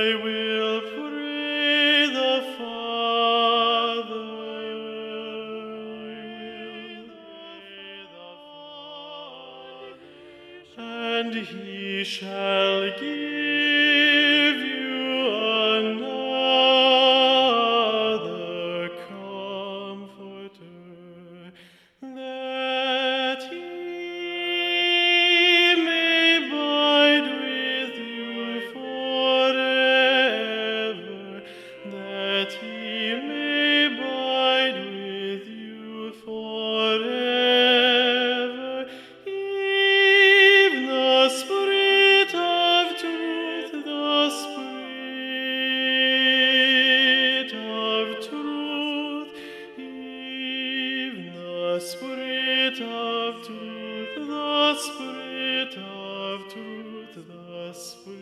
will pray the Father, and he shall give you another Comforter, that he may abide with you forever, that he may abide with you forever, even the Spirit of truth, the Spirit of truth, even the Spirit of truth, the Spirit of truth, the Spirit